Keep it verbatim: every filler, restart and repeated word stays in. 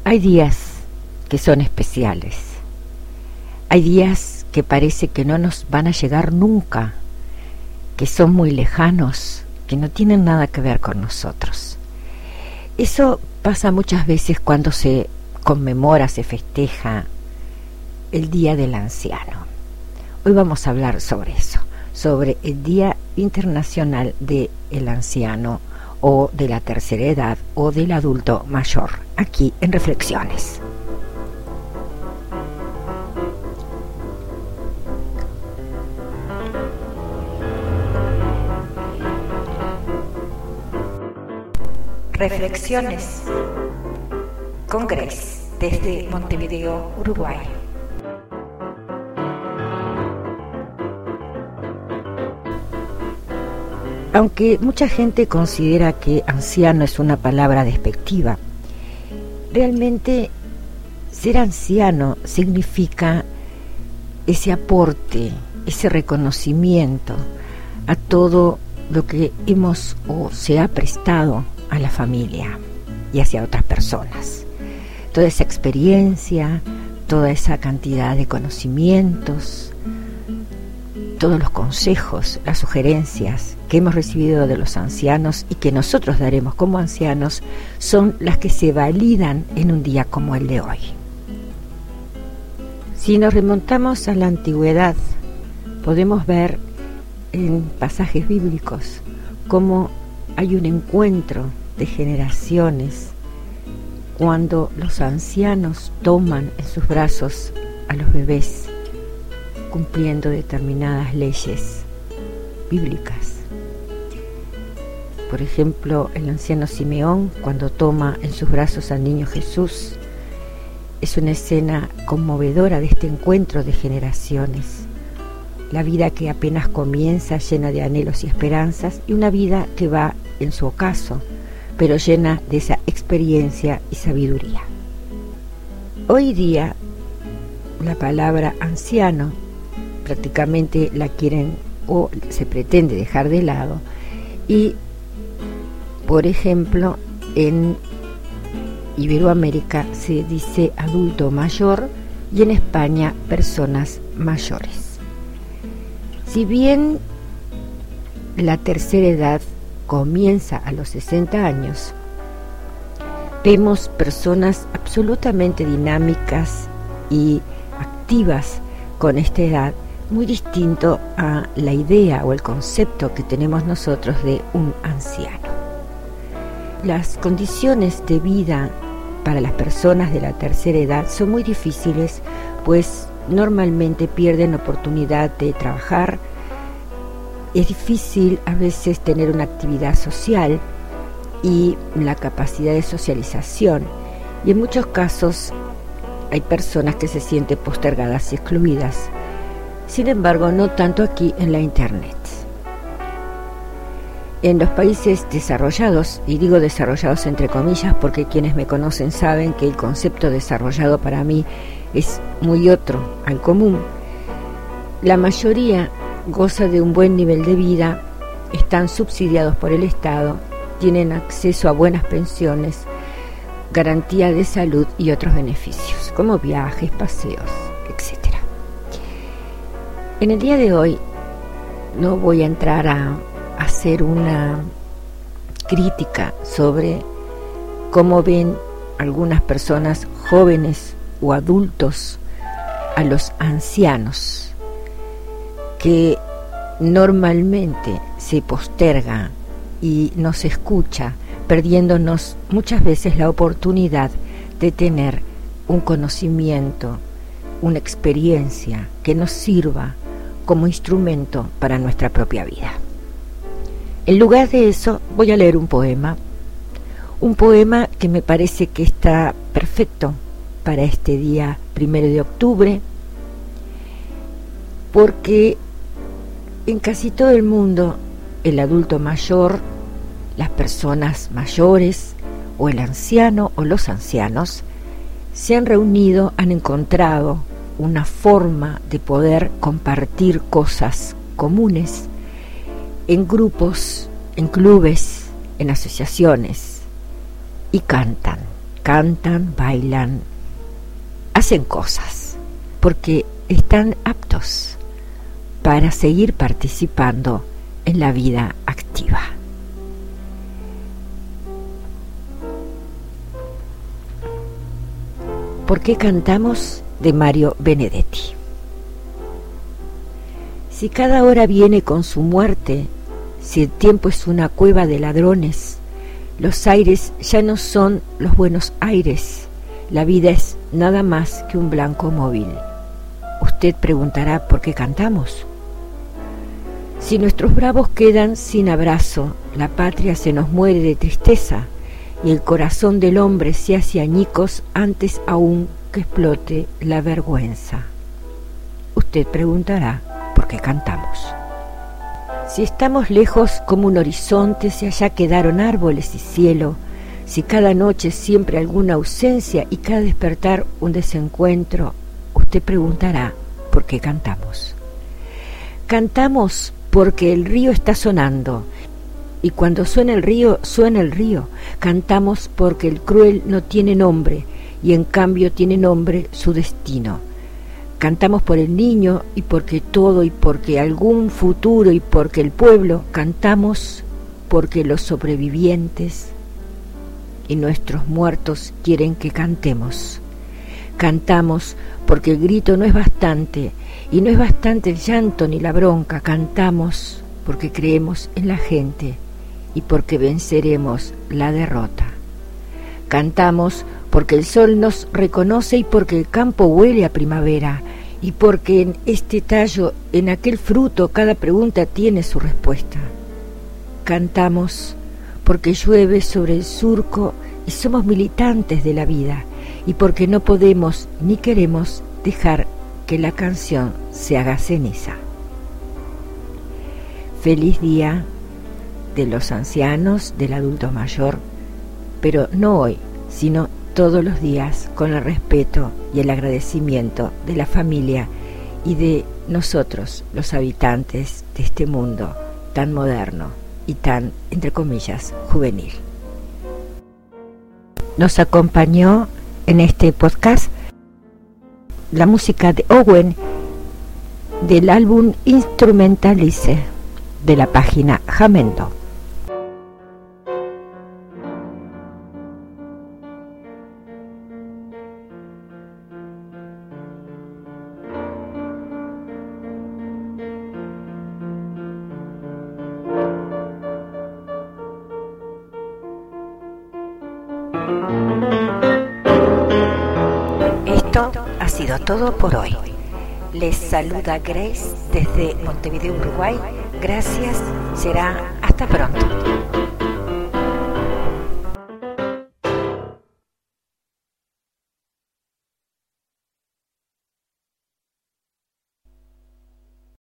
Hay días que son especiales. Hay días que parece que no nos van a llegar nunca, que son muy lejanos, que no tienen nada que ver con nosotros. Eso pasa muchas veces cuando se conmemora, se festeja el Día del Anciano. Hoy vamos a hablar sobre eso, sobre el Día Internacional del Anciano o de la tercera edad o del adulto mayor, aquí en Reflexiones. Reflexiones con Grace desde Montevideo, Uruguay. Aunque mucha gente considera que anciano es una palabra despectiva, realmente ser anciano significa ese aporte, ese reconocimiento a todo lo que hemos o se ha prestado a la familia y hacia otras personas. Toda esa experiencia, toda esa cantidad de conocimientos, todos los consejos, las sugerencias que hemos recibido de los ancianos y que nosotros daremos como ancianos son las que se validan en un día como el de hoy. Si nos remontamos a la antigüedad, podemos ver en pasajes bíblicos cómo hay un encuentro de generaciones cuando los ancianos toman en sus brazos a los bebés, cumpliendo determinadas leyes bíblicas. Por ejemplo, el anciano Simeón, cuando toma en sus brazos al niño Jesús, es una escena conmovedora de este encuentro de generaciones. La vida que apenas comienza, llena de anhelos y esperanzas, y una vida que va en su ocaso, pero llena de esa experiencia y sabiduría. Hoy día, la palabra anciano prácticamente la quieren o se pretende dejar de lado, y por ejemplo en Iberoamérica se dice adulto mayor y en España personas mayores. Si bien la tercera edad comienza a los sesenta años, vemos personas absolutamente dinámicas y activas con esta edad, muy distinto a la idea o el concepto que tenemos nosotros de un anciano. Las condiciones de vida para las personas de la tercera edad son muy difíciles, pues normalmente pierden oportunidad de trabajar. Es difícil a veces tener una actividad social y la capacidad de socialización, y en muchos casos hay personas que se sienten postergadas y excluidas. Sin embargo, no tanto aquí en la Internet. En los países desarrollados, y digo desarrollados entre comillas porque quienes me conocen saben que el concepto desarrollado para mí es muy otro al común, la mayoría goza de un buen nivel de vida, están subsidiados por el Estado, tienen acceso a buenas pensiones, garantía de salud y otros beneficios, como viajes, paseos, etcétera. En el día de hoy no voy a entrar a hacer una crítica sobre cómo ven algunas personas jóvenes o adultos a los ancianos, que normalmente se posterga y no se escucha, perdiéndonos muchas veces la oportunidad de tener un conocimiento, una experiencia que nos sirva como instrumento para nuestra propia vida. En lugar de eso, voy a leer un poema, un poema que me parece que está perfecto para este día primero de octubre, porque en casi todo el mundo el adulto mayor, las personas mayores o el anciano o los ancianos se han reunido, han encontrado una forma de poder compartir cosas comunes en grupos, en clubes, en asociaciones, y cantan, cantan, bailan, hacen cosas, porque están aptos para seguir participando en la vida activa. ¿Por qué cantamos? De Mario Benedetti. Si cada hora viene con su muerte, si el tiempo es una cueva de ladrones, los aires ya no son los buenos aires, la vida es nada más que un blanco móvil. Usted preguntará por qué cantamos. Si nuestros bravos quedan sin abrazo, la patria se nos muere de tristeza y el corazón del hombre se hace añicos antes aún que explote la vergüenza. Usted preguntará por qué cantamos. Si estamos lejos como un horizonte, si allá quedaron árboles y cielo, si cada noche siempre alguna ausencia y cada despertar un desencuentro, usted preguntará por qué cantamos. Cantamos porque el río está sonando, y cuando suena el río, suena el río. Cantamos porque el cruel no tiene nombre, y en cambio tiene nombre su destino. Cantamos por el niño, y porque todo, y porque algún futuro, y porque el pueblo. Cantamos porque los sobrevivientes y nuestros muertos quieren que cantemos. Cantamos porque el grito no es bastante, y no es bastante el llanto ni la bronca. Cantamos porque creemos en la gente y porque venceremos la derrota. Cantamos porque el sol nos reconoce y porque el campo huele a primavera, y porque en este tallo, en aquel fruto, cada pregunta tiene su respuesta. Cantamos porque llueve sobre el surco y somos militantes de la vida, y porque no podemos ni queremos dejar que la canción se haga ceniza. Feliz día de los ancianos, del adulto mayor, pero no hoy, sino todos los días, con el respeto y el agradecimiento de la familia y de nosotros, los habitantes de este mundo tan moderno y tan, entre comillas, juvenil. Nos acompañó en este podcast la música de Owen del álbum Instrumentalice de la página Jamendo. Esto ha sido todo por hoy. Les saluda Grace desde Montevideo, Uruguay. Gracias, será hasta pronto.